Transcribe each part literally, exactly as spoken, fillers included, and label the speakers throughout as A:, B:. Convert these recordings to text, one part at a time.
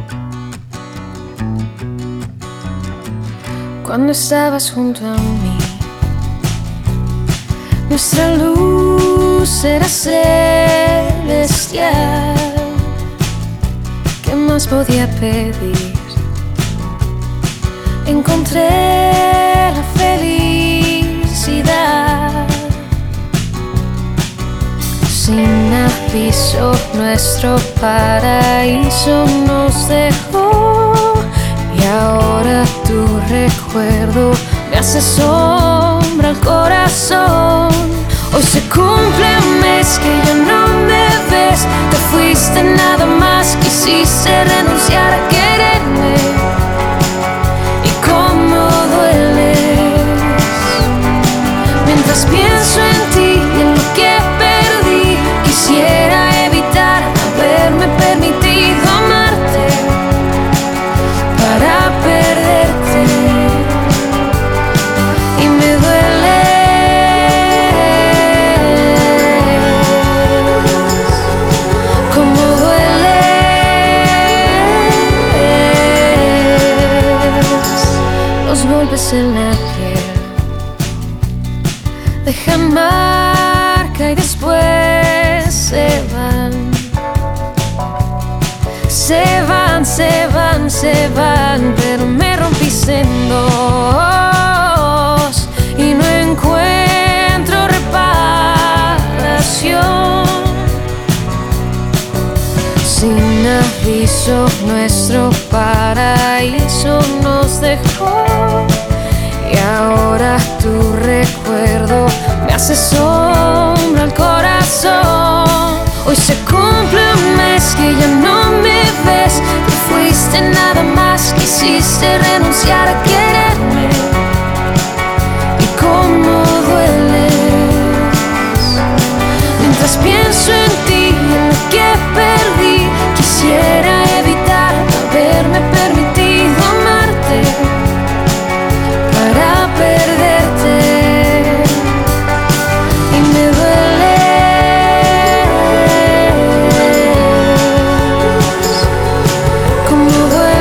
A: Cuando estabas junto a mí, nuestra luz era celestial. ¿Qué más podía pedir? Encontré la felicidad. Sin aviso, nuestro paraíso nos dejó, y ahora tu recuerdo me hace sombra al corazón. Hoy se cumple un mes que ya no me ves. Te fuiste, nada más quisiste renunciar a quererme. Y cómo dueles mientras pienso en ti y en lo que perdí. Quisiera evitar haberme permitido amarte para perderte. Y me dueles, como dueles los golpes en la piel. Dejan marca y después se van. Se van, se van, se van, pero me rompiste en dos y no encuentro reparación. Sin aviso, nuestro paraíso nos dejó, y ahora tu recuerdo me hace sombra al corazón. Hoy se cumple un mes que ya no me ves. Te fuiste, nada más quisiste renunciar a quererme. Y cómo dueles mientras pienso en ti y en lo que perdí. Quisiera evitar haberme permitido amarte para perderte. Y me dueles, como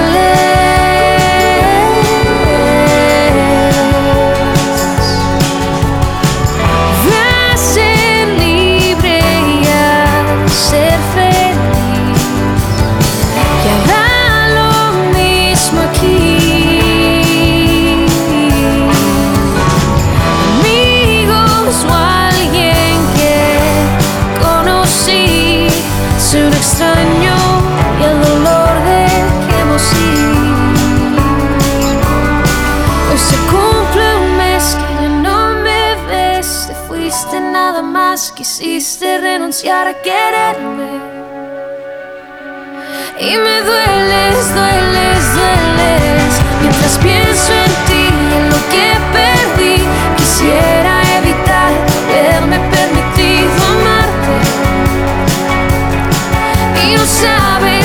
A: dueles. Ve a ser libre y a ser feliz, y hará lo mismo aquí. Amigos o alguien que conocí, soy un extraño y el dolor dejemos ir. Hoy se cumple un mes que ya no me ves. Te fuiste, nada más quisiste renunciar a quererme. Y me dueles, dueles, dueles mientras pienso en ti y en lo que perdí. Quisiera evitar haberme permitido amarte, y no sabes